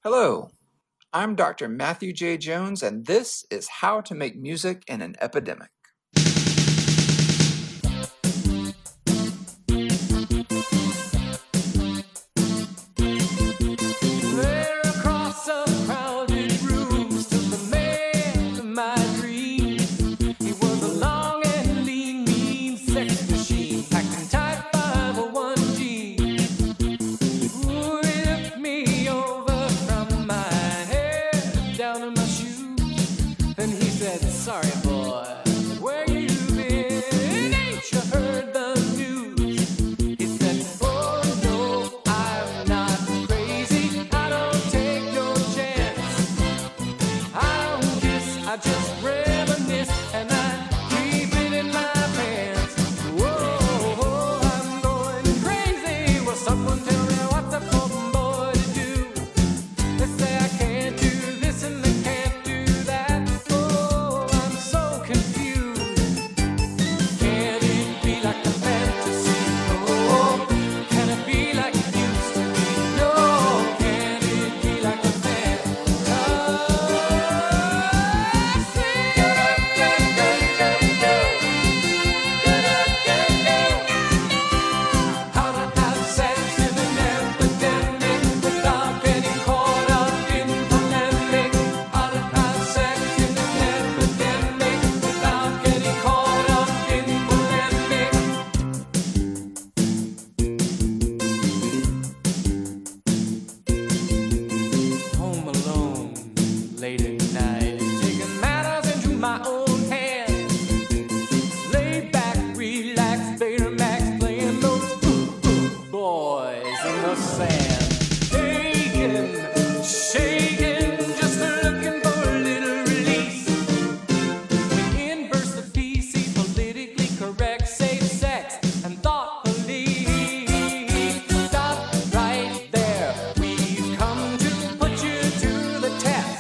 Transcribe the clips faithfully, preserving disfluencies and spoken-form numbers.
Hello, I'm Doctor Matthew J. Jones, and this is How to Make Music in an Epidemic. Sorry, boy, where you been? Ain't you heard the news? He said, oh no, I'm not crazy. I don't take no chance. I don't kiss, I just reminisce, and I keep it in my pants. Whoa, I'm going crazy. Will someone tell me what's a poor boy to do? They say I can't do this and they can't do that. Late at night, taking matters into my own hands. Laid back, relax, Betamax, playing those ooh, ooh, boys in the sand. Shaking, shaking, just looking for a little release. When in burst the P C, politically correct, safe sex, and thought police. Stop right there, we've come to put you to the test.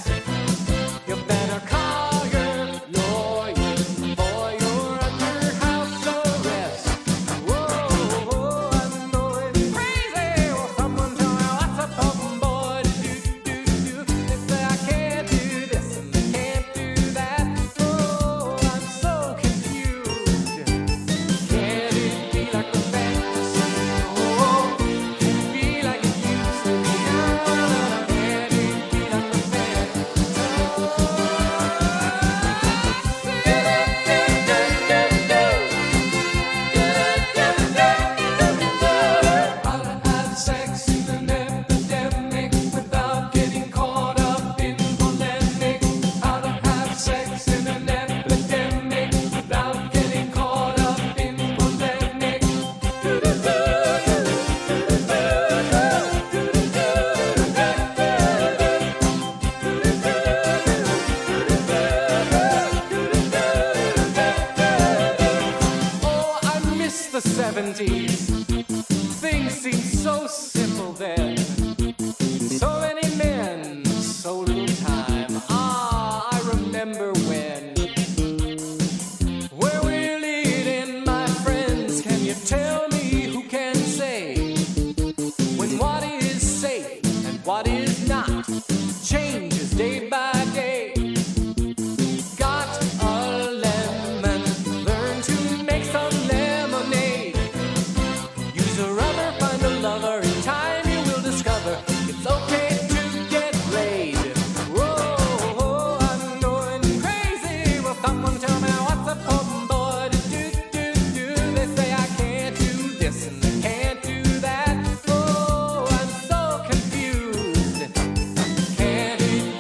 The seventies, things seemed so simple then. So many men, so little time. Ah, I remember when. Where we're leading, my friends, can you tell me who can say when what is safe and what is not changes day by day? Got a lemon, learn to make some lemonade. Use a rubber, find a lover. In time you will discover it's okay to get laid. Whoa, I'm going crazy. Will someone tell me what's a poor boy to do, do, do? They say I can't do this and I can't do that. Oh, I'm so confused. Can't it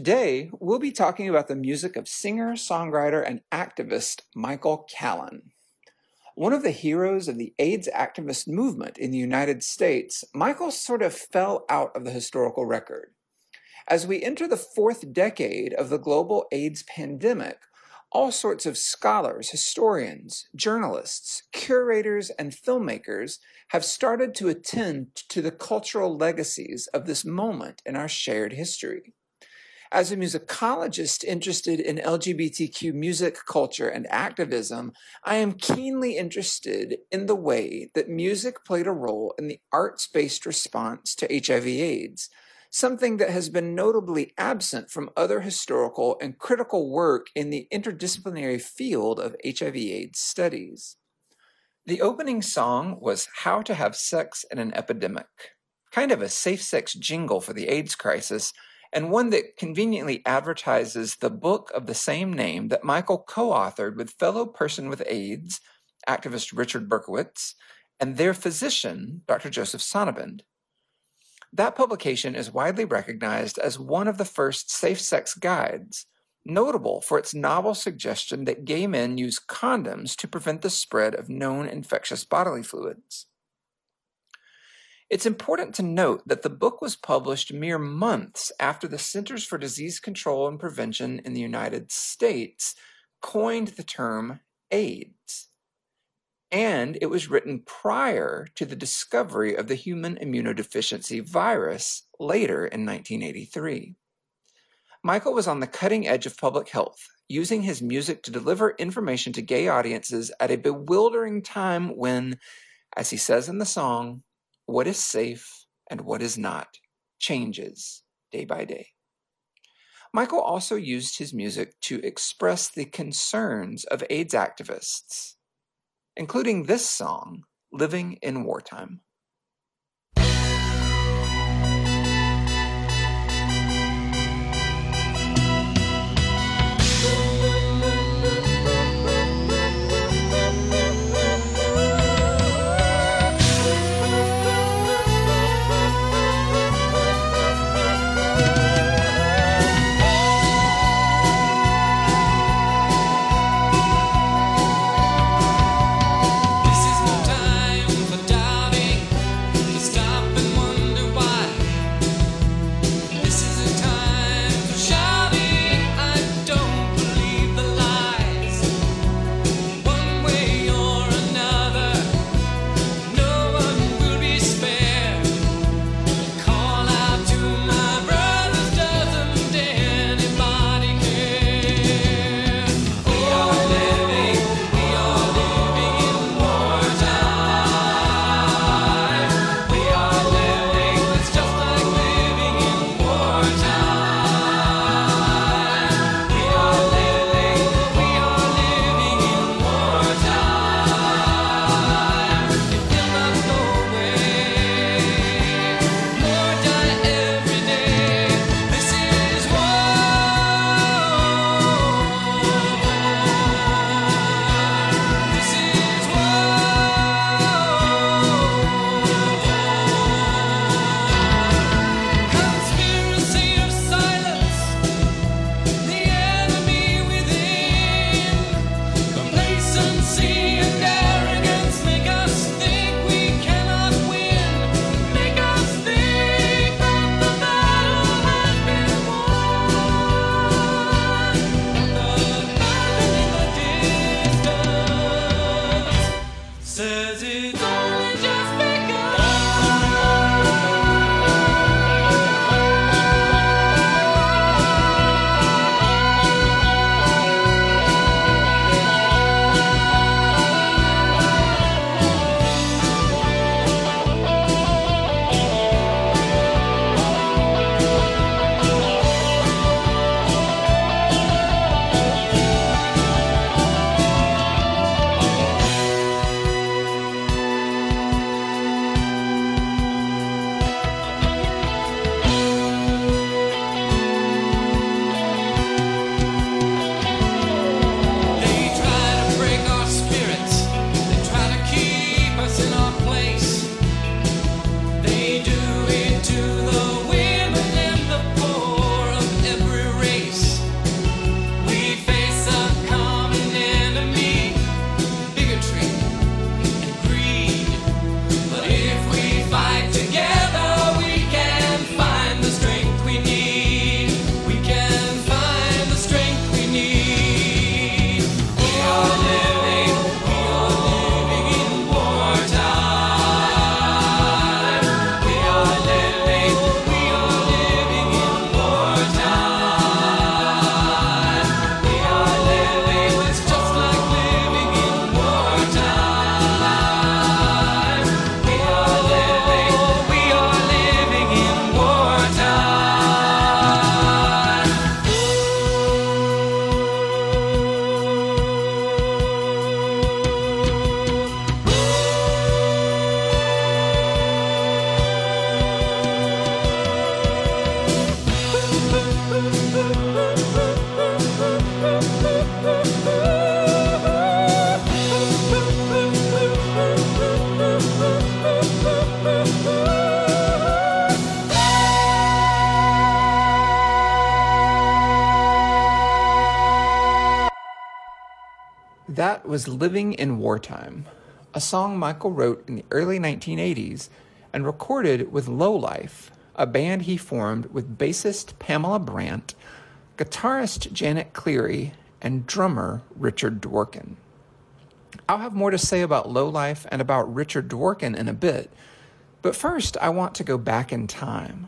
Today, we'll be talking about the music of singer, songwriter, and activist Michael Callan. One of the heroes of the AIDS activist movement in the United States, Michael sort of fell out of the historical record. As we enter the fourth decade of the global AIDS pandemic, all sorts of scholars, historians, journalists, curators, and filmmakers have started to attend to the cultural legacies of this moment in our shared history. As a musicologist interested in L G B T Q music, culture, and activism, I am keenly interested in the way that music played a role in the arts-based response to H I V AIDS, something that has been notably absent from other historical and critical work in the interdisciplinary field of H I V AIDS studies. The opening song was How to Have Sex in an Epidemic, kind of a safe sex jingle for the AIDS crisis, and one that conveniently advertises the book of the same name that Michael co-authored with fellow person with AIDS, activist Richard Berkowitz, and their physician, Doctor Joseph Sonnabend. That publication is widely recognized as one of the first safe sex guides, notable for its novel suggestion that gay men use condoms to prevent the spread of known infectious bodily fluids. It's important to note that the book was published mere months after the Centers for Disease Control and Prevention in the United States coined the term AIDS, and it was written prior to the discovery of the human immunodeficiency virus later in nineteen eighty-three. Michael was on the cutting edge of public health, using his music to deliver information to gay audiences at a bewildering time when, as he says in the song, what is safe and what is not changes day by day. Michael also used his music to express the concerns of AIDS activists, including this song, Living in Wartime. This is no time for doubting. That was Living in Wartime, a song Michael wrote in the early nineteen eighties and recorded with Lowlife, a band he formed with bassist Pamela Brandt, guitarist Janet Cleary, and drummer Richard Dworkin. I'll have more to say about Lowlife and about Richard Dworkin in a bit, but first I want to go back in time.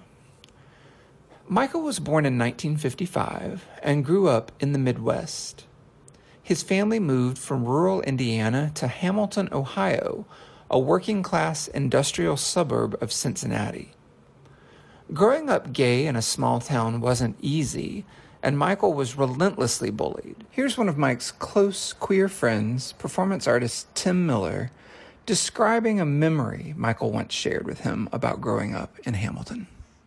Michael was born in nineteen fifty-five and grew up in the Midwest. His family moved from rural Indiana to Hamilton, Ohio, a working-class industrial suburb of Cincinnati. Growing up gay in a small town wasn't easy, and Michael was relentlessly bullied. Here's one of Mike's close queer friends, performance artist Tim Miller, describing a memory Michael once shared with him about growing up in Hamilton.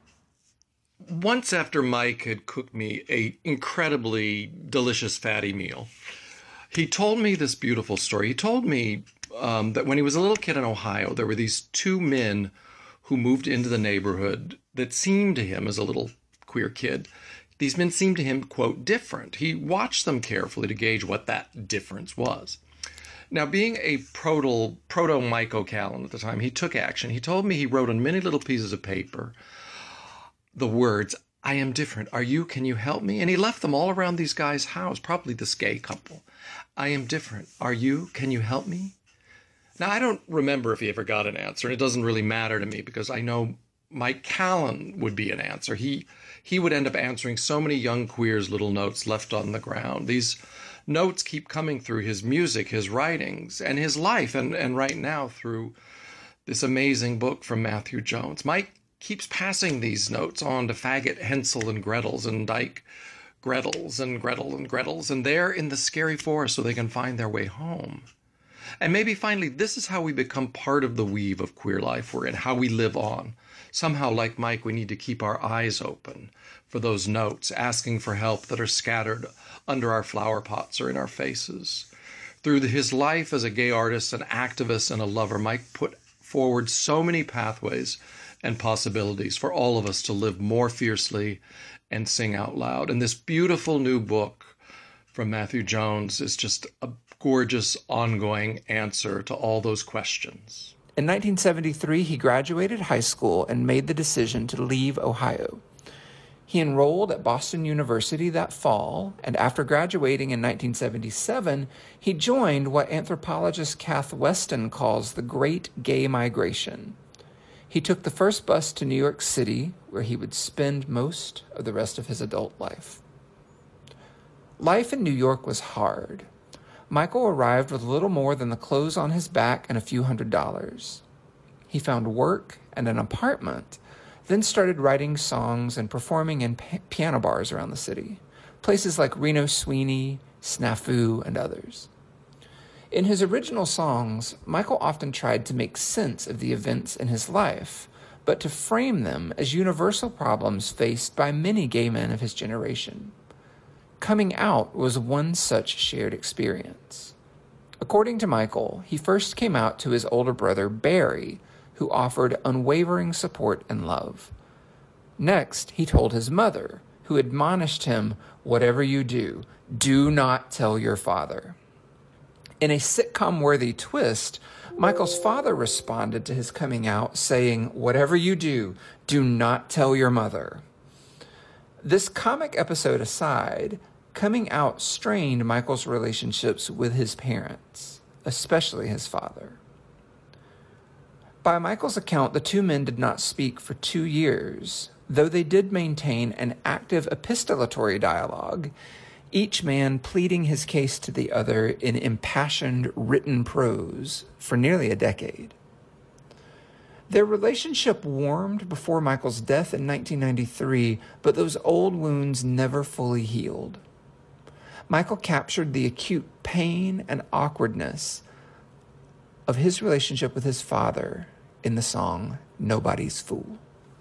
Once after Mike had cooked me a incredibly delicious fatty meal, he told me this beautiful story. He told me um, that when he was a little kid in Ohio, there were these two men who moved into the neighborhood that seemed to him as a little queer kid. These men seemed to him, quote, different. He watched them carefully to gauge what that difference was. Now, being a proto, proto Mike O'Callaghan at the time, he took action. He told me he wrote on many little pieces of paper the words, "I am different. Are you? Can you help me?" And he left them all around these guys' house, probably this gay couple. "I am different. Are you? Can you help me?" Now, I don't remember if he ever got an answer, and it doesn't really matter to me because I know Mike Callan would be an answer. He he would end up answering so many young queers' little notes left on the ground. These notes keep coming through his music, his writings, and his life, and, and right now through this amazing book from Matthew Jones. Mike keeps passing these notes on to faggot Hansel and Gretels and dyke Gretels and Gretel and Gretels, and they're in the scary forest so they can find their way home. And maybe finally, this is how we become part of the weave of queer life we're in, how we live on. Somehow, like Mike, we need to keep our eyes open for those notes, asking for help that are scattered under our flower pots or in our faces. Through his life as a gay artist, an activist, and a lover, Mike put forward so many pathways and possibilities for all of us to live more fiercely and sing out loud. And this beautiful new book from Matthew Jones is just a gorgeous ongoing answer to all those questions. In nineteen seventy-three, he graduated high school and made the decision to leave Ohio. He enrolled at Boston University that fall, and after graduating in nineteen seventy-seven, he joined what anthropologist Kath Weston calls the Great Gay Migration. He took the first bus to New York City, where he would spend most of the rest of his adult life. Life in New York was hard. Michael arrived with little more than the clothes on his back and a few hundred dollars. He found work and an apartment, then started writing songs and performing in p- piano bars around the city, places like Reno Sweeney, Snafu, and others. In his original songs, Michael often tried to make sense of the events in his life, but to frame them as universal problems faced by many gay men of his generation. Coming out was one such shared experience. According to Michael, he first came out to his older brother, Barry, who offered unwavering support and love. Next, he told his mother, who admonished him, "Whatever you do, do not tell your father." In a sitcom-worthy twist, Michael's father responded to his coming out, saying, "Whatever you do, do not tell your mother." This comic episode aside, coming out strained Michael's relationships with his parents, especially his father. By Michael's account, the two men did not speak for two years, though they did maintain an active epistolatory dialogue, each man pleading his case to the other in impassioned written prose for nearly a decade. Their relationship warmed before Michael's death in nineteen ninety-three, but those old wounds never fully healed. Michael captured the acute pain and awkwardness of his relationship with his father in the song "Nobody's Fool."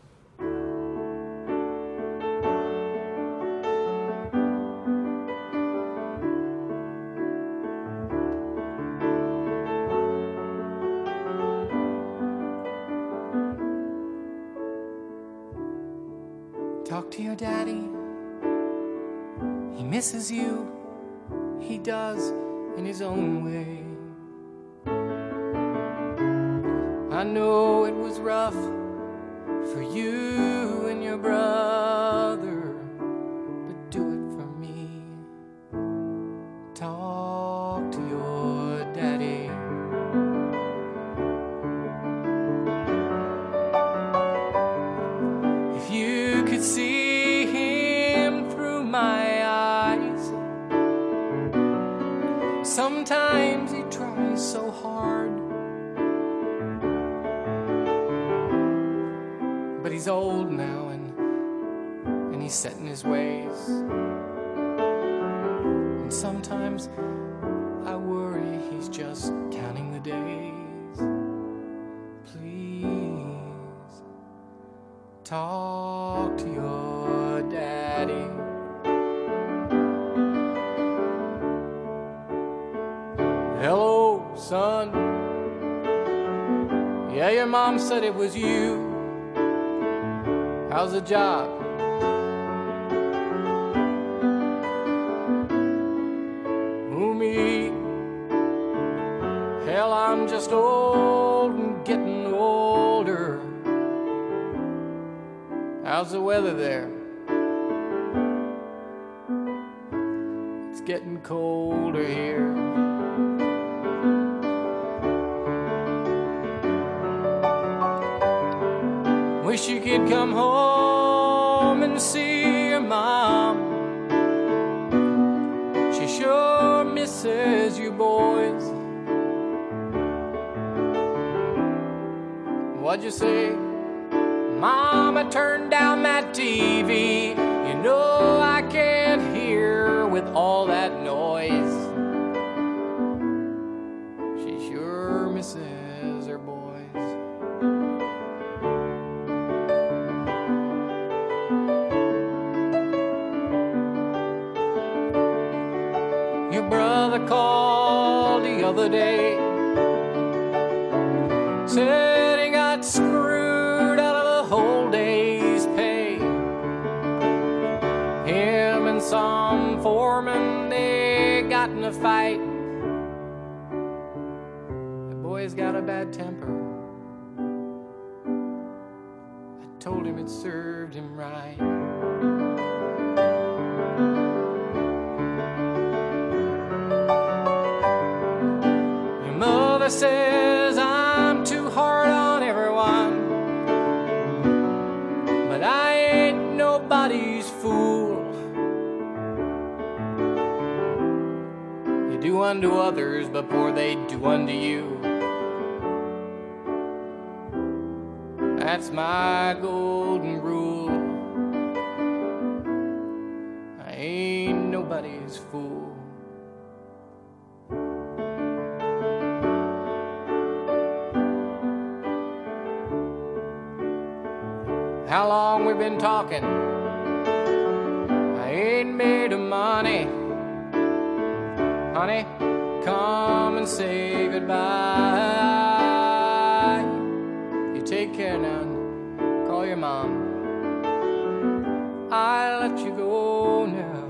Talk to your daddy. He misses you. He does. in his own way. I know it was rough for you and your brother, but do it for me. Talk to your daddy. If you could see him through my eyes, sometimes he tries so hard, but he's old now and and he's set in his ways. And sometimes I worry he's just counting the days. Please talk to your daddy. Hello, son. Yeah, your mom said it was you. How's the job? Who, me? Hell, I'm just old and getting older. How's the weather there? It's getting colder here. Wish you could come home and see your mom. She sure misses you boys. What'd you say? Mama, turn down that T V. You know I can't hear with all that noise. She sure misses her boys. Your brother called the other day, said he got screwed out of the whole day's pay. Him and some foreman, they got in a fight. The boy's got a bad temper. I told him it served him right. Mother says I'm too hard on everyone, but I ain't nobody's fool. You do unto others before they do unto you. That's my golden rule. I ain't nobody's fool. How long we been talking? I ain't made of money. Honey, come and say goodbye. You take care now and call your mom. I let you go now.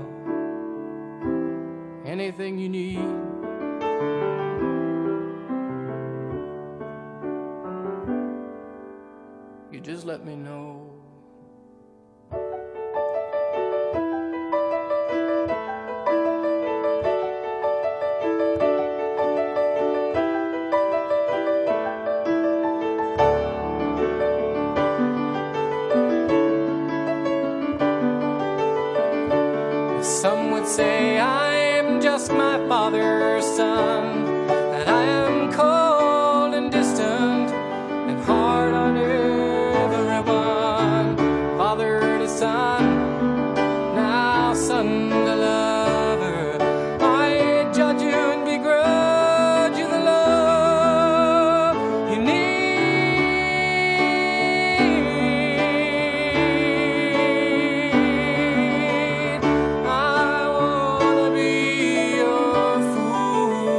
Anything you need. You just let me know. Some would say I'm just my father's son, that I am cold and distant and hard on everyone. Father to son, now son to lover, I judge you and begrudge you the love you need. I wanna be your fool.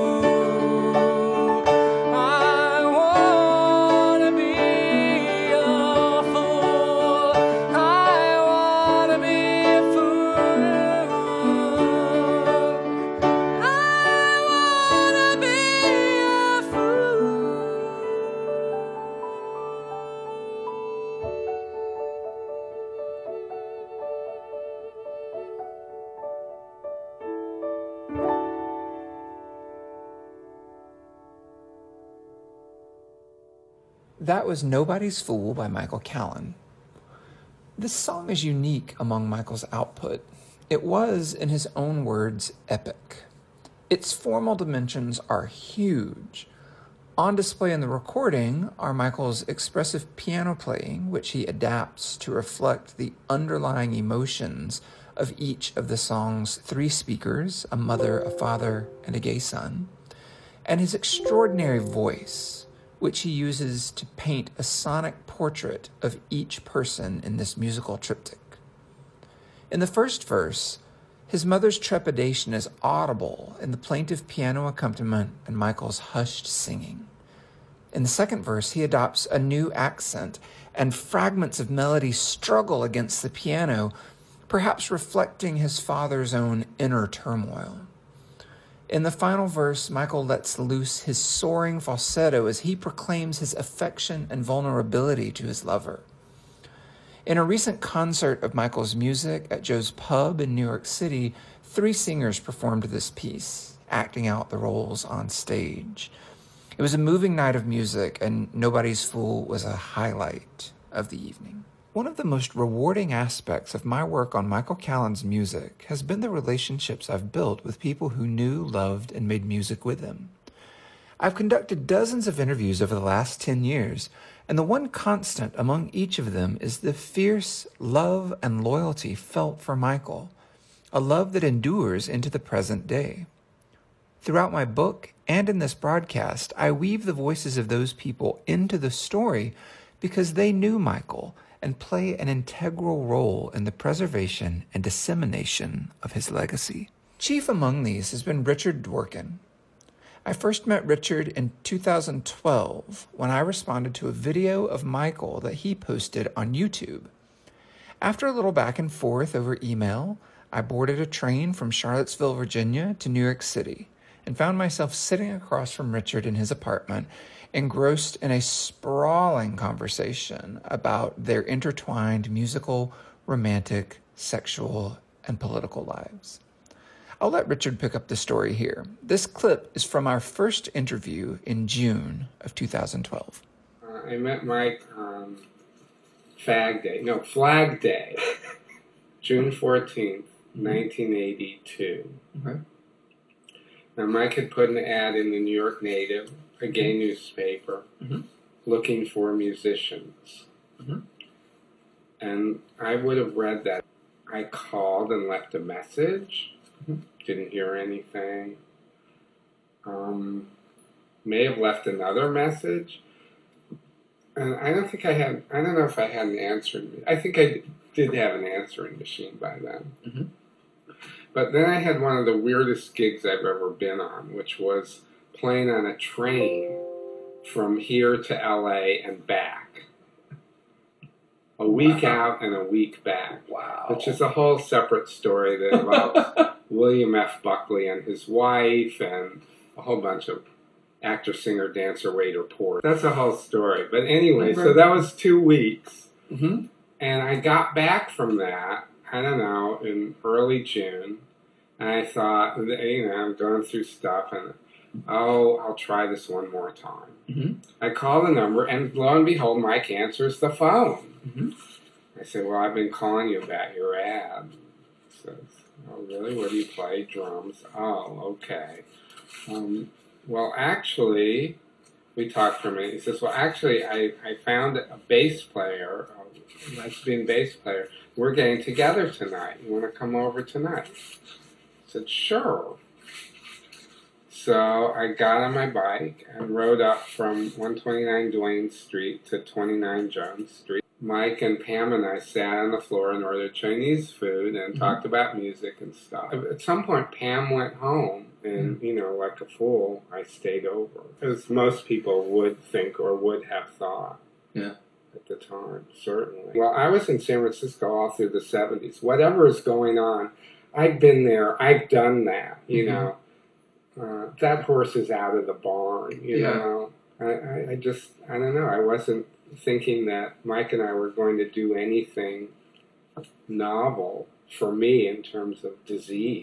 That was Nobody's Fool by Michael Callan. This song is unique among Michael's output. It was, in his own words, epic. Its formal dimensions are huge. On display in the recording are Michael's expressive piano playing, which he adapts to reflect the underlying emotions of each of the song's three speakers, a mother, a father, and a gay son, and his extraordinary voice, which he uses to paint a sonic portrait of each person in this musical triptych. In the first verse, his mother's trepidation is audible in the plaintive piano accompaniment and Michael's hushed singing. In the second verse, he adopts a new accent, and fragments of melody struggle against the piano, perhaps reflecting his father's own inner turmoil. In the final verse, Michael lets loose his soaring falsetto as he proclaims his affection and vulnerability to his lover. In a recent concert of Michael's music at Joe's Pub in New York City, three singers performed this piece, acting out the roles on stage. It was a moving night of music, and Nobody's Fool was a highlight of the evening. One of the most rewarding aspects of my work on Michael Callan's music has been the relationships I've built with people who knew, loved, and made music with him. I've conducted dozens of interviews over the last ten years, and the one constant among each of them is the fierce love and loyalty felt for Michael, a love that endures into the present day. Throughout my book and in this broadcast, I weave the voices of those people into the story because they knew Michael and play an integral role in the preservation and dissemination of his legacy. Chief among these has been Richard Dworkin. I first met Richard in two thousand twelve when I responded to a video of Michael that he posted on YouTube. After a little back and forth over email, I boarded a train from Charlottesville, Virginia to New York City and found myself sitting across from Richard in his apartment, engrossed in a sprawling conversation about their intertwined musical, romantic, sexual, and political lives. I'll let Richard pick up the story here. This clip is from our first interview in June of two thousand twelve. Uh, I met Mike on Fag Day, no, Flag Day, June fourteenth, nineteen eighty-two. Okay. Now, Mike had put an ad in the New York Native, a gay newspaper, mm-hmm. looking for musicians. Mm-hmm. And I would have read that. I called and left a message. Mm-hmm. Didn't hear anything. Um, may have left another message. And I don't think I had, I don't know if I had an answering, I think I did have an answering machine by then. Mm-hmm. But then I had one of the weirdest gigs I've ever been on, which was playing on a train from here to L A and back. A week wow. out and a week back. Wow. Which is a whole separate story that involves William F. Buckley and his wife and a whole bunch of actor, singer, dancer, waiter, porter. That's a whole story. But anyway, so that was two weeks. Mm-hmm. And I got back from that, I don't know, in early June. And I thought, you know, I'm going through stuff and, oh, I'll try this one more time. Mm-hmm. I call the number, and lo and behold, Mike answers the phone. Mm-hmm. I said, well, I've been calling you about your ad. He says, oh, really? What do you play? Drums. Oh, okay. Um, well, actually, we talked for a minute. He says, well, actually, I, I found a bass player, a lesbian bass player. We're getting together tonight. You want to come over tonight? I said, sure. So I got on my bike and rode up from one twenty-nine Duane Street to twenty-nine Jones Street. Mike and Pam and I sat on the floor and ordered Chinese food and mm-hmm. talked about music and stuff. At some point, Pam went home, and, mm-hmm. you know, like a fool, I stayed over. As most people would think or would have thought. Yeah. At the time, certainly. Well, I was in San Francisco all through the seventies. Whatever is going on, I've been there. I've done that, you mm-hmm. know. Uh, that horse is out of the barn, you yeah. know. I, I, I just, I don't know. I wasn't thinking that Mike and I were going to do anything novel for me in terms of disease.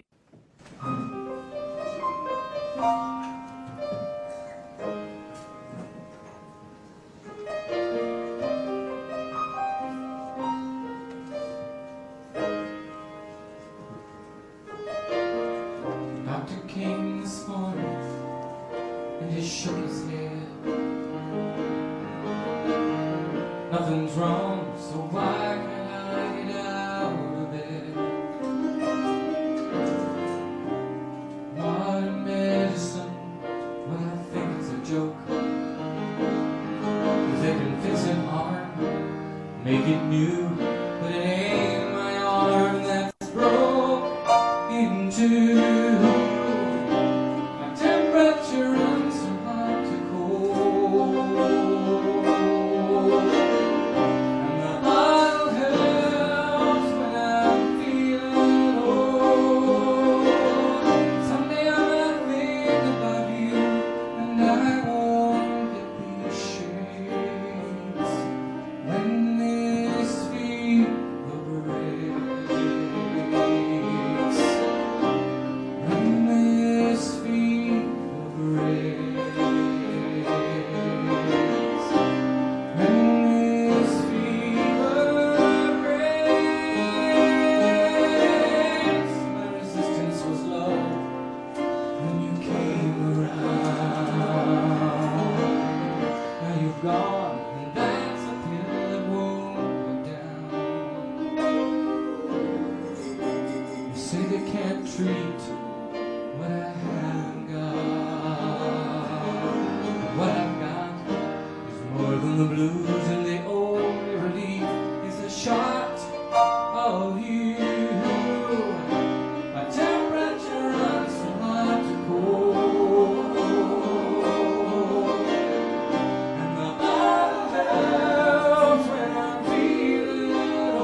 nothing's wrong, so why can't I get out of bed? Modern medicine, well, I think it's a joke, 'cause they can fix an arm, make it new, but it ain't my arm that's broke in two. My temperature runs from hot to cold, and the bottle helps when I'm feeling old. Someday I might think about you, and I won't get these shades when this fever breaks. When this fever breaks. When this fever breaks. My resistance was low when you came around. Now you've gone, and that's a pill that won't go down. You say they can't treat what I haven't got. But what I've got is more than the blues, and the only relief is a shot of you. My temperature runs from hot to cold, and the bottle helps when I'm feeling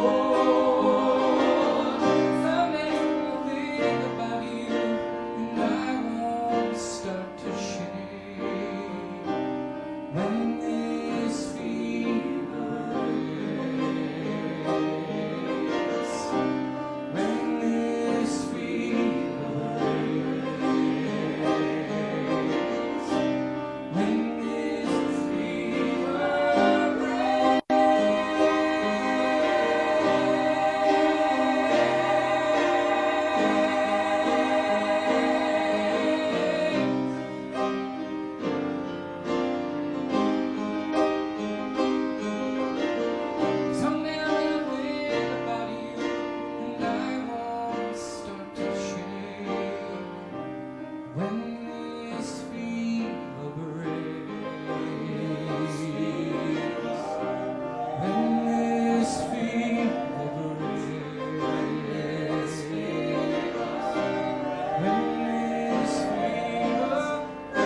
old. Someday I'll think about you, and I won't start to shake when this fever breaks. When this fever breaks. When this fever breaks. Someday I'll think about you, and I won't start to shake when this fever breaks. When this fever breaks. When this fever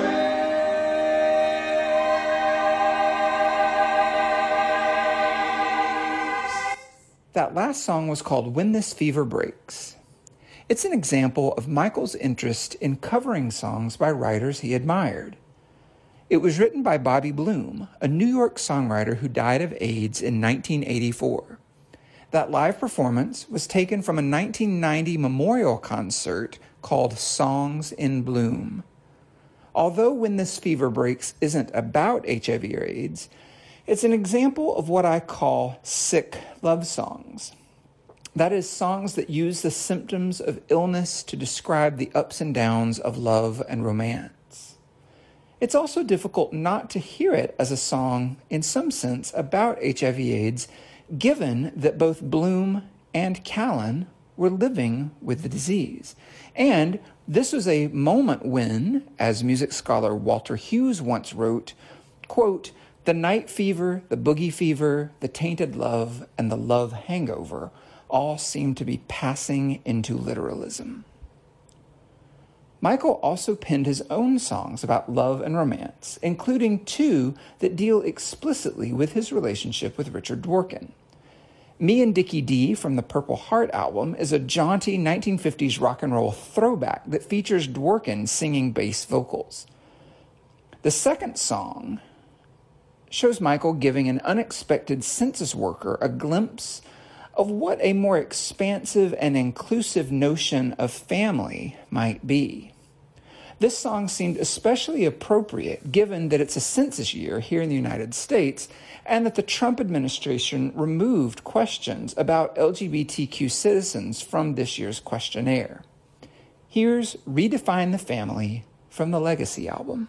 breaks. That last song was called When This Fever Breaks. It's an example of Michael's interest in covering songs by writers he admired. It was written by Bobby Bloom, a New York songwriter who died of AIDS in nineteen eighty-four. That live performance was taken from a nineteen ninety memorial concert called Songs in Bloom. Although When This Fever Breaks isn't about H I V or AIDS, it's an example of what I call sick love songs. That is, songs that use the symptoms of illness to describe the ups and downs of love and romance. It's also difficult not to hear it as a song, in some sense, about H I V AIDS, given that both Bloom and Callan were living with the disease. And this was a moment when, as music scholar Walter Hughes once wrote, quote, "The night fever, the boogie fever, the tainted love, and the love hangover all seem to be passing into literalism." Michael also penned his own songs about love and romance, including two that deal explicitly with his relationship with Richard Dworkin. Me and Dickie D from the Purple Heart album is a jaunty nineteen fifties rock and roll throwback that features Dworkin singing bass vocals. The second song shows Michael giving an unexpected census worker a glimpse of what a more expansive and inclusive notion of family might be. This song seemed especially appropriate given that it's a census year here in the United States and that the Trump administration removed questions about L G B T Q citizens from this year's questionnaire. Here's Redefine the Family from the Legacy album.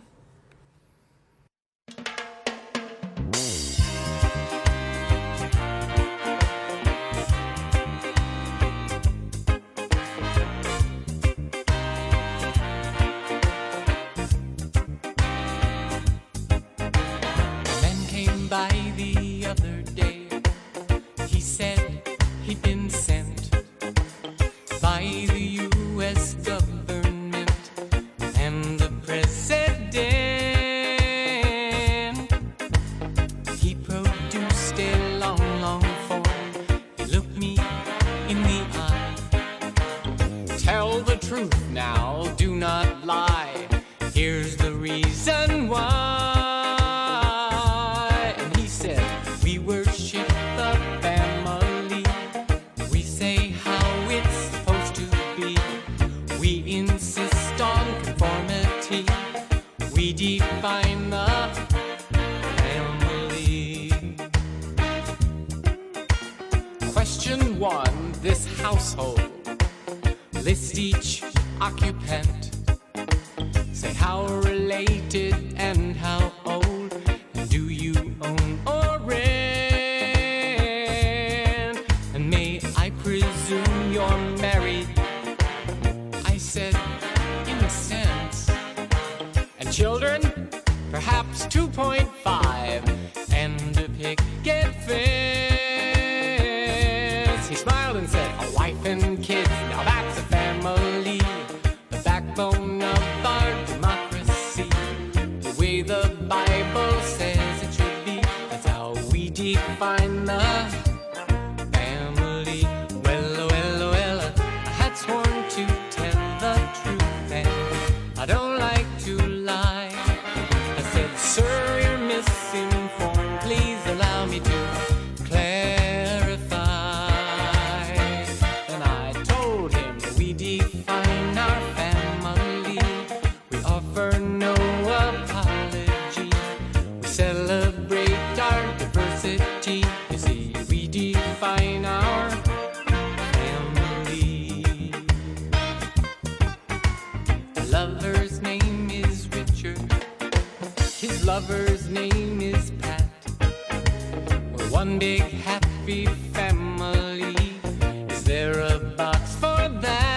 lie. Here's the reason why. And he said, we worship the family. We say how it's supposed to be. We insist on conformity. We define the family. Question one, this household. List each occupant. Say how related and how old. And do you own or rent? And may I presume you're married? I said, in a sense. And children? Perhaps two point five. And a picket fence. He smiled and said, a wife and kids. Now that's a family. The backbone of our democracy. The way the Bible says it should be. That's how we define the family. Well, oh, well, oh, well, I had sworn to tell the truth, and I don't like to lie. I said, sir, you're misinformed. Please allow me to clarify. Then I told him we define our family. We offer no apology. We celebrate our diversity. You see, we define our family. The lover's name is Richard. His lover's name is Pat. We're one big happy family. Is there a box for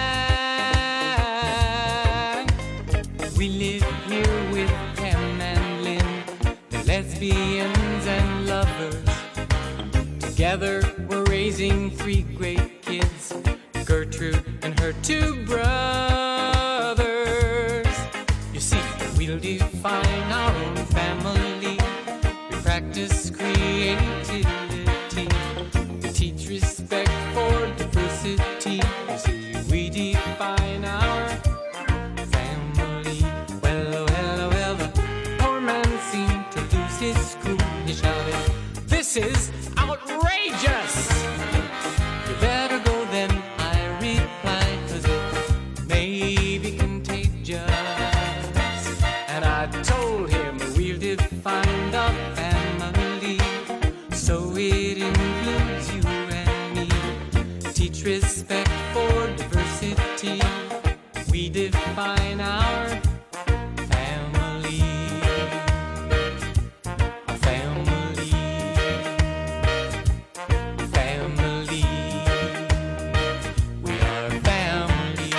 that? We live here with Pam and Lynn. They're lesbians and lovers. Together we're raising three great kids, Gertrude and her two brothers. You see, we'll define our own family. We practice creativity. We teach respect for diversity. You see, we define our family. Well, oh, well, oh, well, the poor man seemed to lose his cool. He shouted, this is outrageous! You better go then, I replied, 'cause it may be contagious. And I told him we'll define the family, so it includes you and me. Teach respect for diversity. We define our family. Our family. Family. We are family.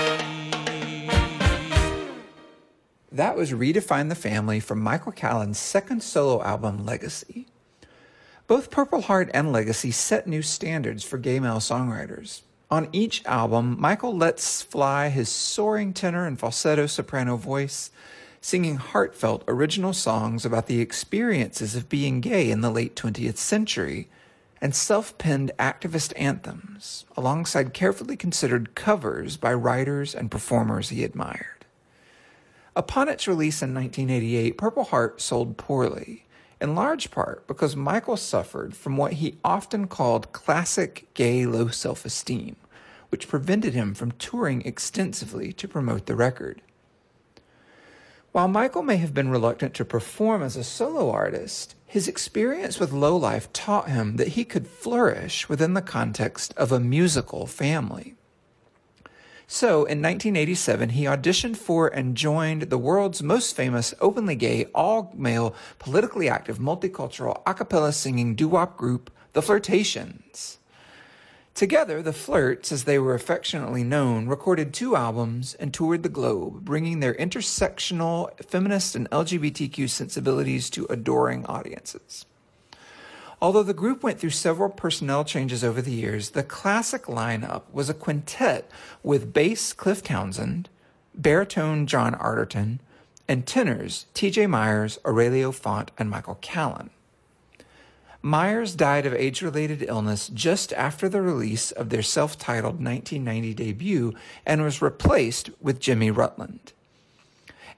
That was Redefine the Family from Michael Callan's second solo album, Legacy. Both Purple Heart and Legacy set new standards for gay male songwriters. On each album, Michael lets fly his soaring tenor and falsetto soprano voice, singing heartfelt original songs about the experiences of being gay in the late twentieth century, and self-penned activist anthems, alongside carefully considered covers by writers and performers he admired. Upon its release in nineteen eighty-eight, Purple Heart sold poorly, in large part because Michael suffered from what he often called classic gay low self-esteem, which prevented him from touring extensively to promote the record. While Michael may have been reluctant to perform as a solo artist, his experience with lowlife taught him that he could flourish within the context of a musical family. So, in nineteen eighty-seven, he auditioned for and joined the world's most famous openly gay, all-male, politically active, multicultural, a cappella singing doo-wop group, The Flirtations. Together, the Flirts, as they were affectionately known, recorded two albums and toured the globe, bringing their intersectional, feminist, and L G B T Q sensibilities to adoring audiences. Although the group went through several personnel changes over the years, the classic lineup was a quintet with bass Cliff Townsend, baritone John Arterton, and tenors T J Myers, Aurelio Font, and Michael Callan. Myers died of age-related illness just after the release of their self-titled nineteen ninety debut and was replaced with Jimmy Rutland.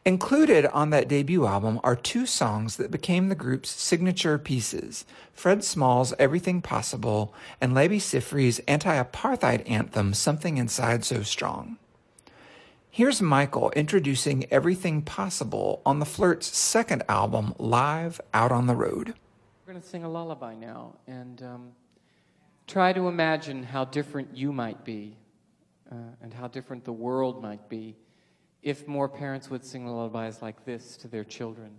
Included on that debut album are two songs that became the group's signature pieces, Fred Small's Everything Possible and Labi Siffre's anti-apartheid anthem, Something Inside So Strong. Here's Michael introducing Everything Possible on the Flirt's second album, Live Out on the Road. We're going to sing a lullaby now, and um, try to imagine how different you might be, uh, and how different the world might be if more parents would sing lullabies like this to their children.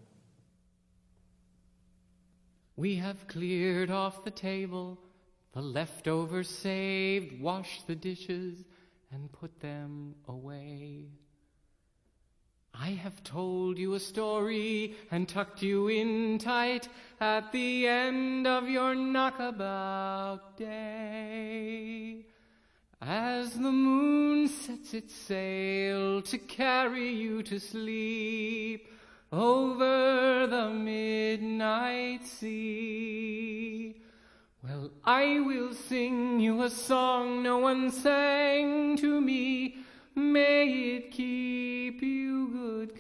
We have cleared off the table, the leftovers saved, washed the dishes, and put them away. I have told you a story and tucked you in tight at the end of your knockabout day. As the moon sets its sail to carry you to sleep over the midnight sea, well, I will sing you a song no one sang to me. May it keep you good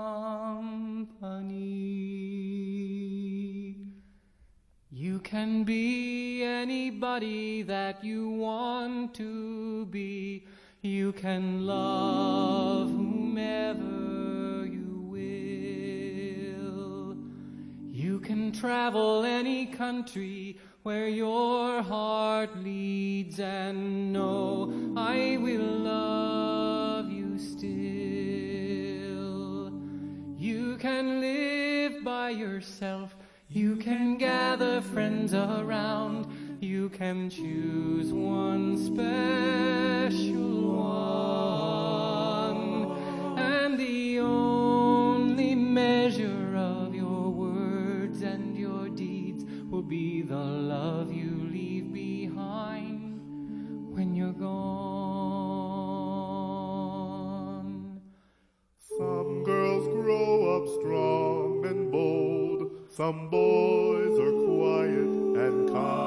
company. You can be anybody that you want to be. You can love whomever you will. You can travel any country where your heart leads, and know I will love you still. You can live by yourself. You can gather friends around. You can choose one special one, and the only measure of your words and your deeds will be the love you leave behind when you're gone. Some girls grow up strong and bold. Some boys are quiet and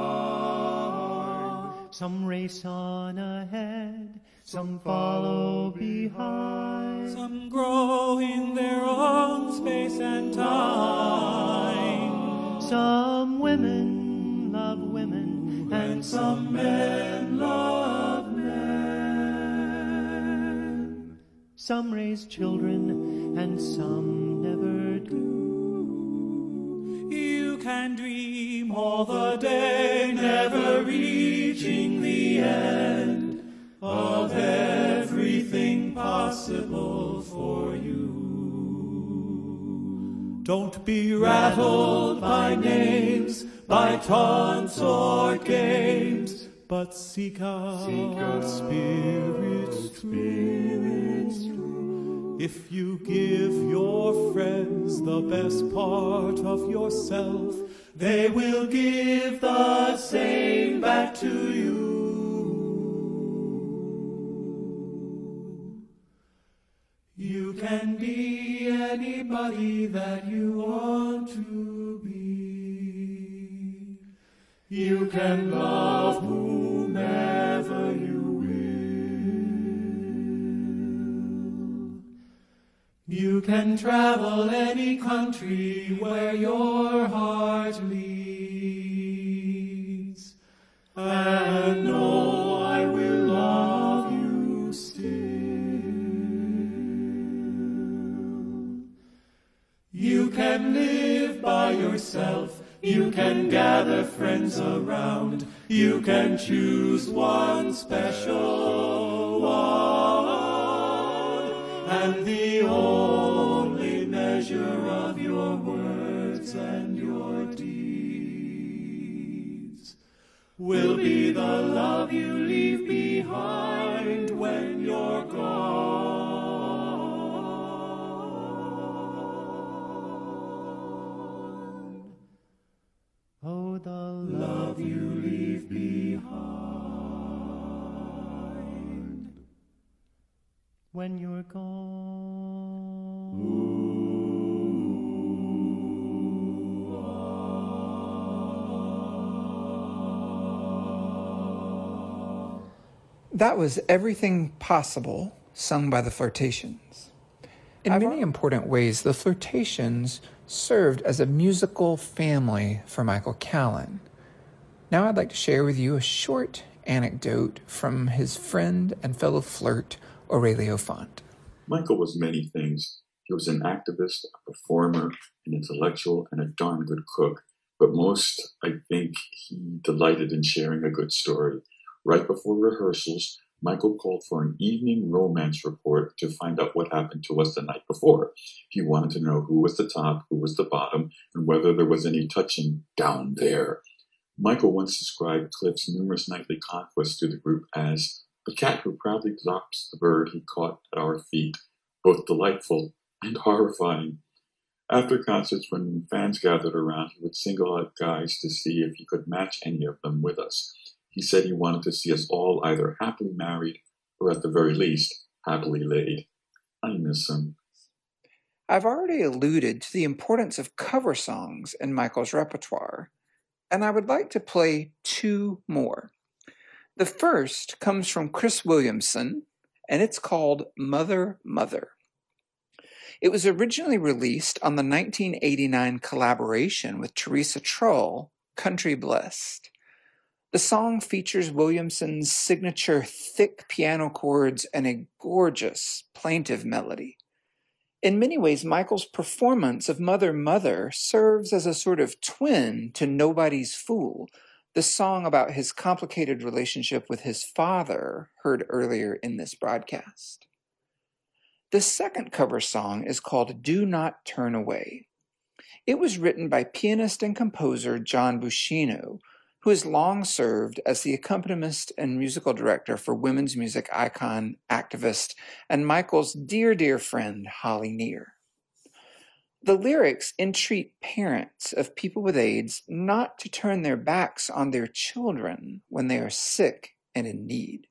kind. Some race on ahead, some follow behind. Some grow in their own space and time. Some women love women, and some men love men. Some raise children, and some never do. You can dream all the day, never reaching the end of everything possible for you. Don't be rattled by names, by taunts or games, but seek out, seek out spirits spirits true. If you give your friends the best part of yourself, they will give the same back to you. You can be anybody that you want to be. You can love whomever you will. You can travel any country where your heart leads, and know I will love you still. You can live by yourself. You can gather friends around. You can choose one special one, and the only measure of your words and your deeds will be the love you leave behind when you're gone. Oh, the Love you leave behind when you're gone. Ooh, ah. That was Everything Possible, sung by the Flirtations. In many important ways, the Flirtations served as a musical family for Michael Callan. Now I'd like to share with you a short anecdote from his friend and fellow flirt, Aurelio Font. Michael was many things. He was an activist, a performer, an intellectual, and a darn good cook. But most, I think, he delighted in sharing a good story. Right before rehearsals, Michael called for an evening romance report to find out what happened to us the night before. He wanted to know who was the top, who was the bottom, and whether there was any touching down there. Michael once described Cliff's numerous nightly conquests to the group as a cat who proudly drops the bird he caught at our feet, both delightful and horrifying. After concerts, when fans gathered around, he would single out guys to see if he could match any of them with us. He said he wanted to see us all either happily married or, at the very least, happily laid. I miss him. I've already alluded to the importance of cover songs in Michael's repertoire, and I would like to play two more. The first comes from Chris Williamson, and it's called Mother, Mother. It was originally released on the nineteen eighty-nine collaboration with Teresa Trull, Country Blessed. The song features Williamson's signature thick piano chords and a gorgeous, plaintive melody. In many ways, Michael's performance of Mother, Mother serves as a sort of twin to Nobody's Fool, the song about his complicated relationship with his father, heard earlier in this broadcast. The second cover song is called Do Not Turn Away. It was written by pianist and composer John Buscino, who has long served as the accompanist and musical director for women's music icon, activist, and Michael's dear, dear friend, Holly Near. The lyrics entreat parents of people with AIDS not to turn their backs on their children when they are sick and in need.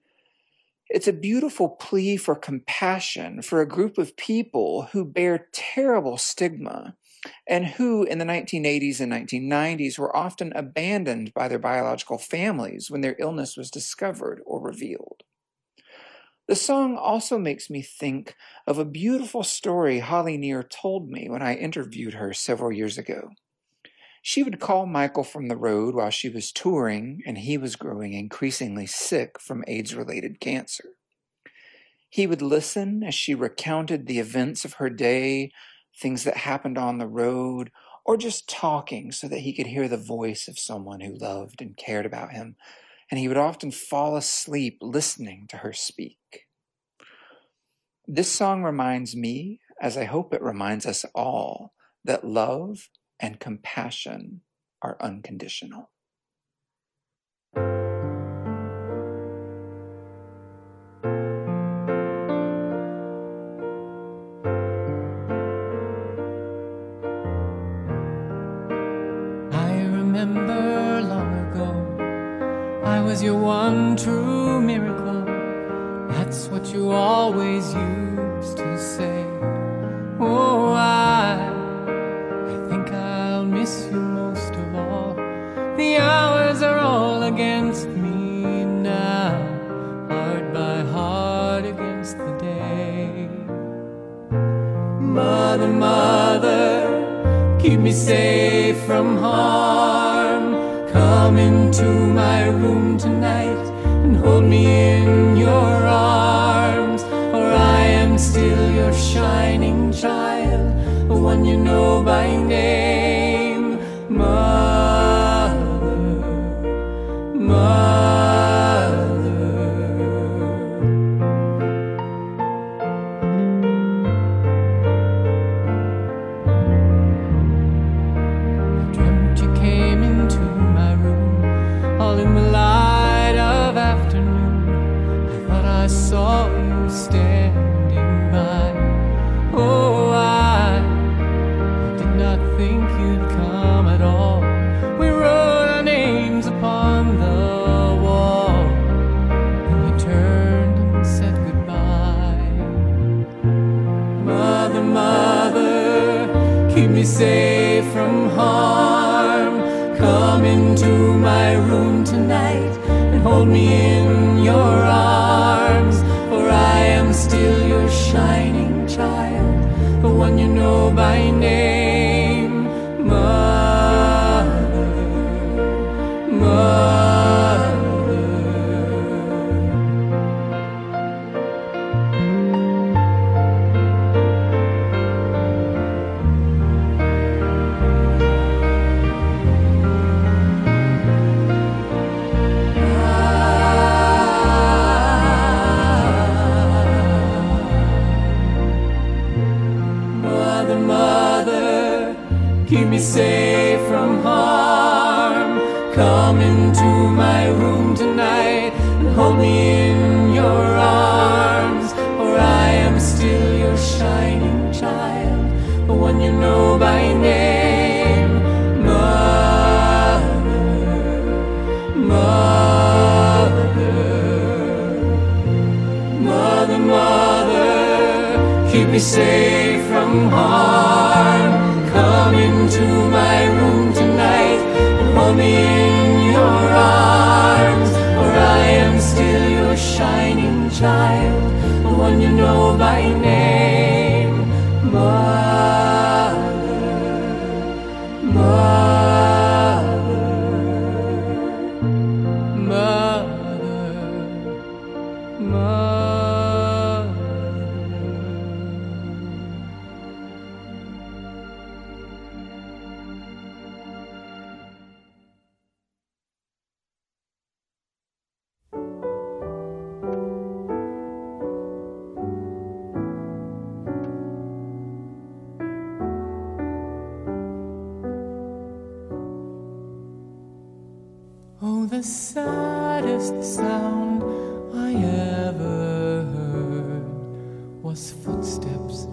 It's a beautiful plea for compassion for a group of people who bear terrible stigma and who, in the nineteen eighties and nineteen nineties, were often abandoned by their biological families when their illness was discovered or revealed. The song also makes me think of a beautiful story Holly Near told me when I interviewed her several years ago. She would call Michael from the road while she was touring, and he was growing increasingly sick from AIDS-related cancer. He would listen as she recounted the events of her day, things that happened on the road, or just talking so that he could hear the voice of someone who loved and cared about him, and he would often fall asleep listening to her speak. This song reminds me, as I hope it reminds us all, that love and compassion are unconditional. Was your one true miracle. That's what you always used to say. Oh, I, I think I'll miss you most of all. The hours are all against me now, hard by hard against the day. Mother, mother, keep me safe from harm. Come into my room tonight and hold me in your arms, for I am still your shining child, the one you know by name. Mother, mother. I dreamt you came into my room, all in the light of afternoon. I thought I saw you standing by. Oh, I did not think you'd come at all. We wrote our names upon the wall, and you turned and said goodbye. Mother, mother, keep me safe from harm. Come into my room tonight and hold me in your arms, for I am still your shining child, know by name, Mother, Mother. Keep me safe from harm. Come into my room tonight and hold me in your arms. For I am still your shining child, the one you know by name, Mother, Mother, Mother, Mother. Keep me safe from harm. Come into my room tonight and hold me in your arms. For I am still your shining child, the one you know by name, Mother, Mother, Mother, Mother. Oh, the saddest sound I ever heard was footsteps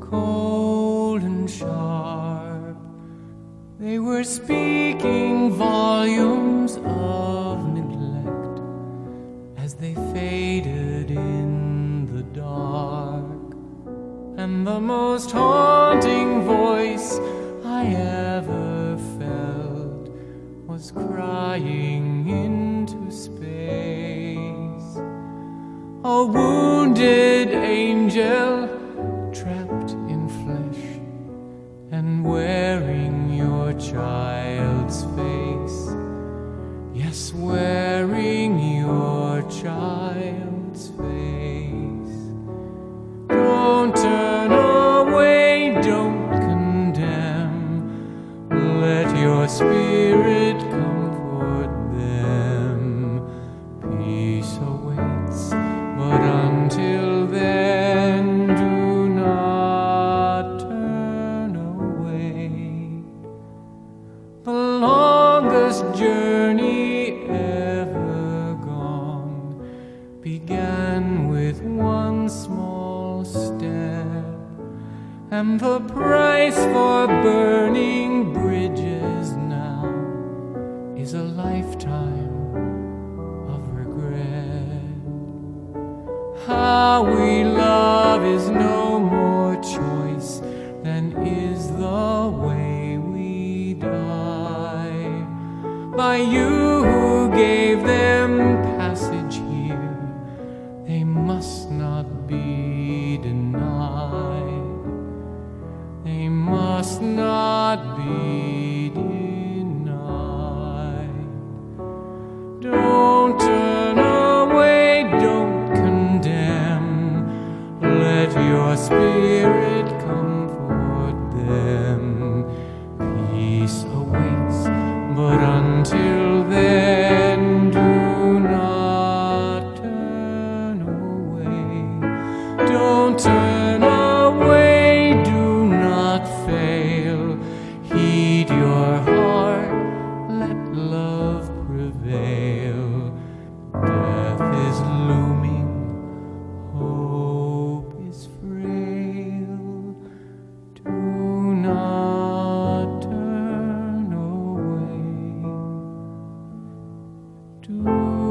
cold and sharp. They were speaking volumes of neglect as they faded in the dark. And the most haunting voice I ever felt was crying into space. A wounded angel trapped in flesh and wearing your child's face. Yes, wearing your child's face. Don't turn away, don't condemn. Let your spirit comfort them. Peace awaits, but until then, do not turn away. The longest journey ever gone began with one small step, and the price for burning bridges now is a lifetime of regret. How we love is no more choice than is the way we die. By you who gave them passage here, they must not be denied. They must not be denied. Don't turn away, don't condemn. Let your spirit comfort them. Peace awaits, but until then, do not turn away. Don't turn away, do not fail. Heed your heart, let love prevail. Death is looming, hope is frail. Do not turn away. Do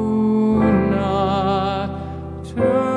not turn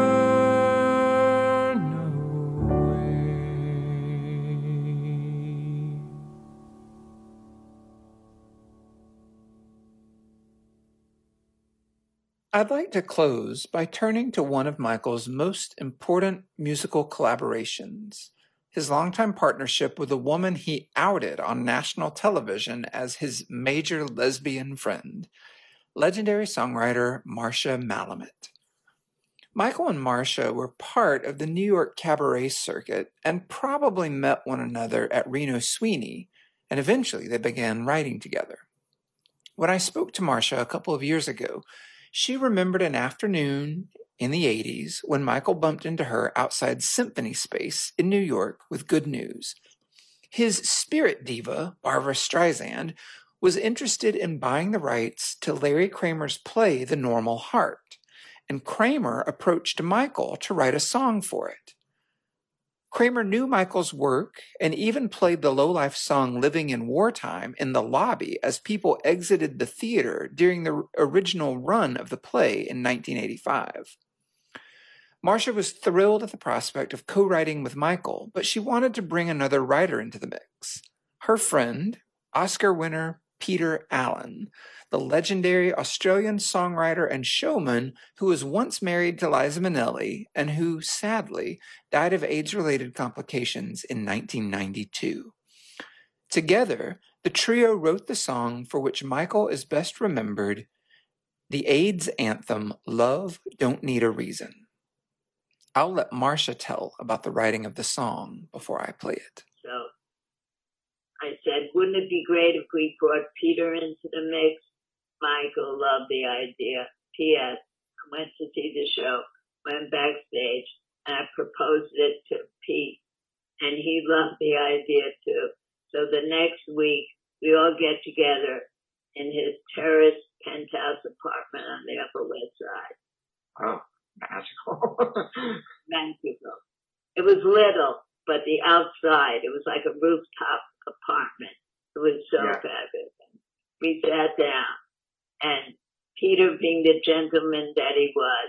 I'd like to close by turning to one of Michael's most important musical collaborations, his longtime partnership with a woman he outed on national television as his major lesbian friend, legendary songwriter Marcia Malamut. Michael and Marcia were part of the New York cabaret circuit and probably met one another at Reno Sweeney, and eventually they began writing together. When I spoke to Marcia a couple of years ago, she remembered an afternoon in the eighties when Michael bumped into her outside Symphony Space in New York with good news. His spirit diva, Barbra Streisand, was interested in buying the rights to Larry Kramer's play The Normal Heart, and Kramer approached Michael to write a song for it. Kramer knew Michael's work and even played the lowlife song Living in Wartime in the lobby as people exited the theater during the original run of the play in nineteen eighty-five. Marcia was thrilled at the prospect of co-writing with Michael, but she wanted to bring another writer into the mix. Her friend, Oscar winner Peter Allen, the legendary Australian songwriter and showman who was once married to Liza Minnelli and who, sadly, died of AIDS-related complications in nineteen ninety-two. Together, the trio wrote the song for which Michael is best remembered, the AIDS anthem, Love Don't Need a Reason. I'll let Marcia tell about the writing of the song before I play it. So I said, wouldn't it be great if we brought Peter into the mix? Michael loved the idea. P S I went to see the show, went backstage, and I proposed it to Pete, and he loved the idea too. So the next week, we all get together in his terrace penthouse apartment on the Upper West Side. Oh, magical. Magical. It was little, but the outside, it was like a rooftop apartment. It was so yeah. fabulous. We sat down. And Peter, being the gentleman that he was,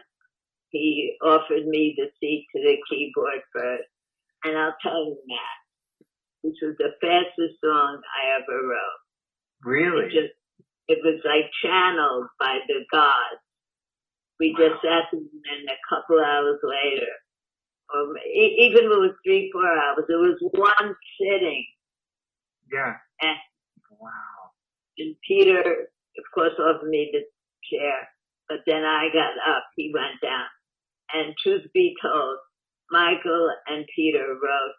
he offered me the seat to the keyboard first. And I'll tell you, Matt, this was the fastest song I ever wrote. Really? It, just, it was like channeled by the gods. We wow. just sat there, and a couple hours later, or even if it was three, four hours, it was one sitting. Yeah. And, wow. And Peter, of course, offered me the chair, but then I got up, he went down. And truth be told, Michael and Peter wrote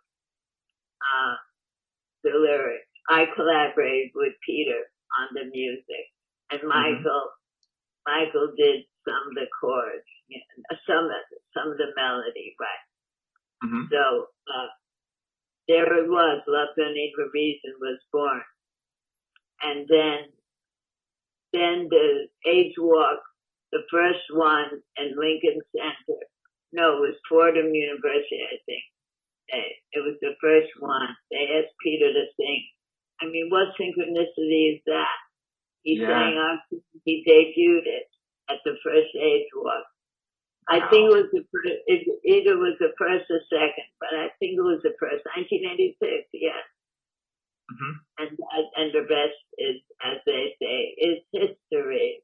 uh, the lyrics. I collaborated with Peter on the music, and Michael, mm-hmm. Michael did some of the chords, you know, some of some of the melody, right? Mm-hmm. So uh, there it was. Love Don't Need a Reason was born, and then. Then the AIDS Walk, the first one in Lincoln Center. No, it was Fordham University, I think. It was the first one. They asked Peter to sing. I mean, what synchronicity is that? He yeah. sang our, he debuted it at the first AIDS Walk. Wow. I think it was the first, it either was the first or second, but I think it was the first, nineteen eighty-six, yes. Mm-hmm. And and the rest is, as they say, is history.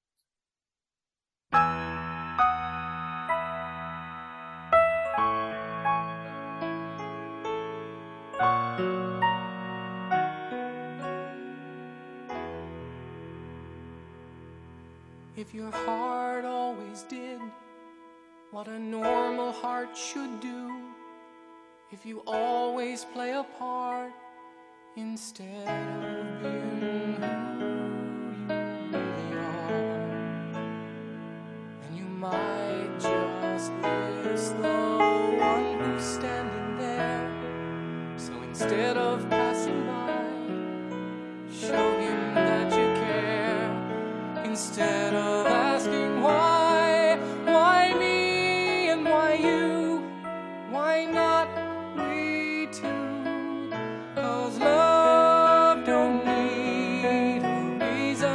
If your heart always did what a normal heart should do, if you always play a part instead of being who you really are, and you might just miss the one who's standing there. So instead of passing by, show him that you care. Instead of asking why, why me and why you, why not we two? 'Cause love don't need a reason.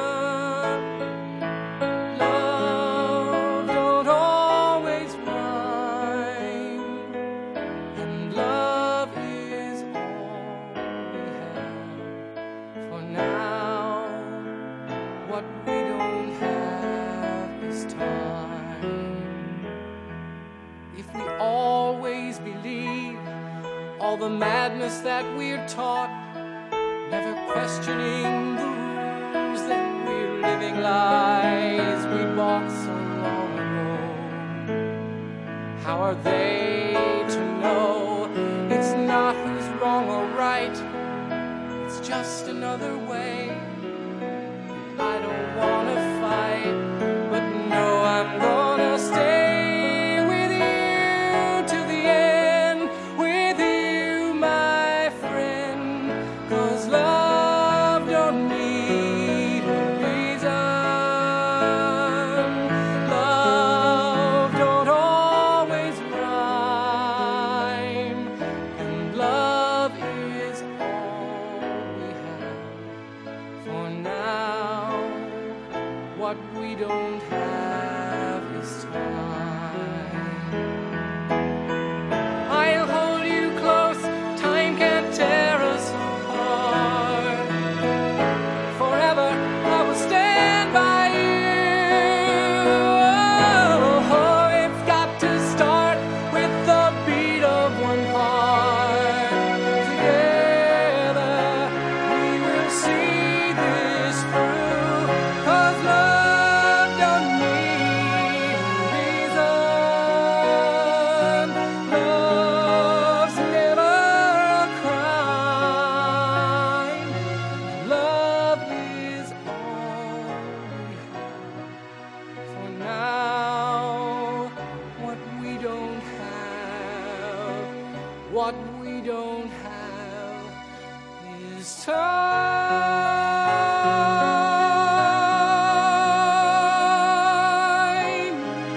Love don't always rhyme, and love is all madness that we're taught, never questioning the rules that we're living lives we bought so long ago. How are they to know it's not who's wrong or right? It's just another way. I don't wanna fight, but no, I'm gonna stay with you till the end, with you, my friend, 'cause love don't need a reason. Love don't always rhyme, and love is all we have for now. What we don't have is time. I'll hold you close, time can't tear us apart. Forever I will stand by you. Oh, it's got to start with the beat of one heart. Together we will see this through, 'cause love don't need a reason. Love's never a crime. Love is all we have for now. What we don't have, what we don't have is time.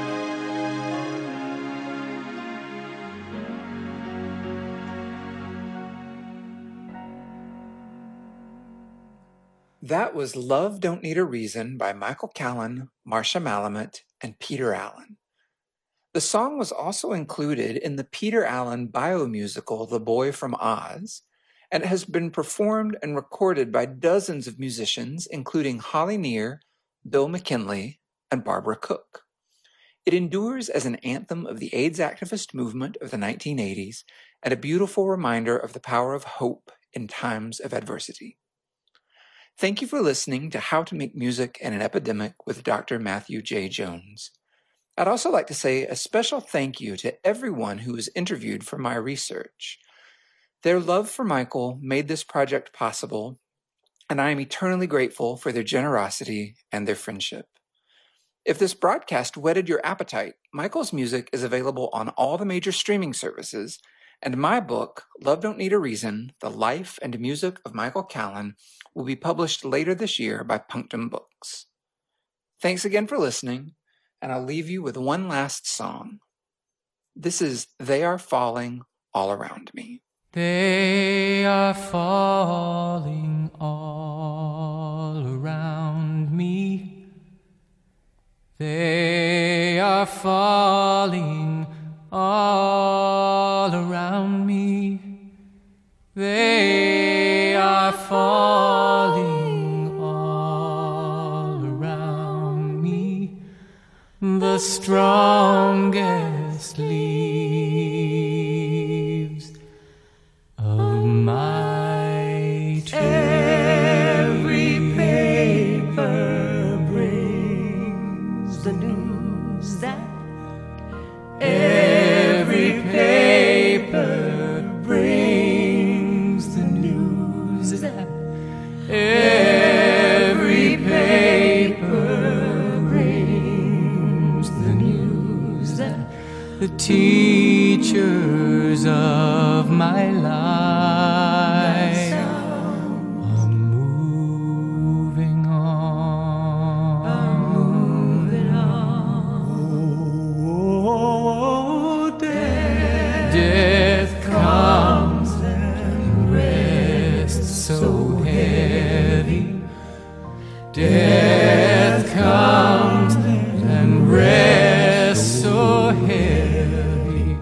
That was Love Don't Need a Reason by Michael Callan, Marcia Malamut, and Peter Allen. The song was also included in the Peter Allen biomusical The Boy from Oz, and it has been performed and recorded by dozens of musicians, including Holly Near, Bill McKinley, and Barbara Cook. It endures as an anthem of the AIDS activist movement of the nineteen eighties and a beautiful reminder of the power of hope in times of adversity. Thank you for listening to How to Make Music in an Epidemic with Doctor Matthew J. Jones. I'd also like to say a special thank you to everyone who was interviewed for my research. Their love for Michael made this project possible, and I am eternally grateful for their generosity and their friendship. If this broadcast whetted your appetite, Michael's music is available on all the major streaming services, and my book, Love Don't Need a Reason, The Life and Music of Michael Callan, will be published later this year by Punctum Books. Thanks again for listening, and I'll leave you with one last song. This is They Are Falling All Around Me. They are falling all around me. They are falling all around me. They are falling all around me. The strongest leaves of my tree. Every paper brings the news that every paper brings the news that every paper brings the news that the teachers of my life are moving on, are moving on. Oh, death, death comes and rests so heavy. Death comes and rests so heavy.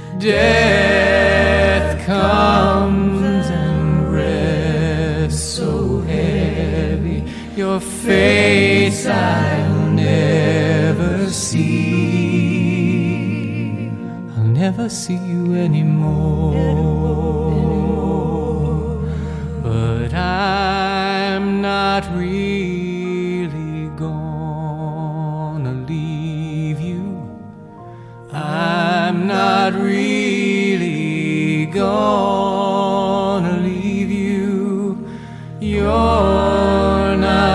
Death comes and rests so heavy. Your face I'll never see. I'll never see you anymore.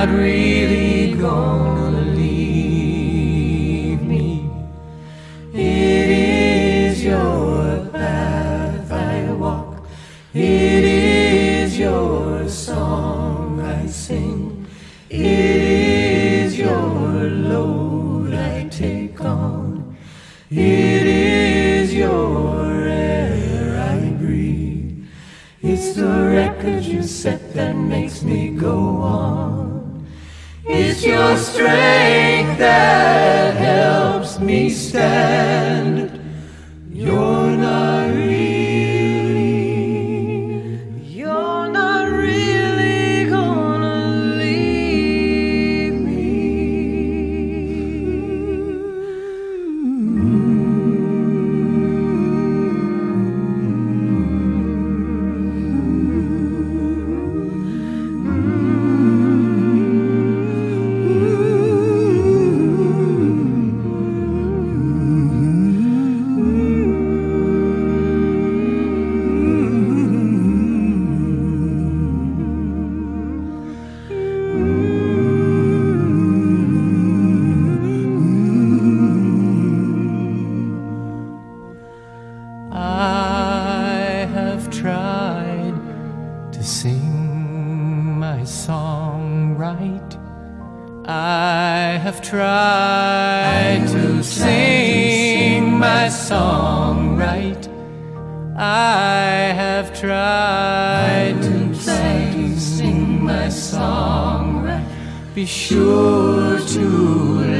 not really gonna leave me. It is your path I walk, it is your song I sing, it is your load I take on, it is your air I breathe. It's the record you set that makes me go on. It's your strength that helps me stand. You're not really, you're not really gonna leave me. I have tried to sing my song right. I have tried to sing my song right. I have tried to sing my song right. Be sure to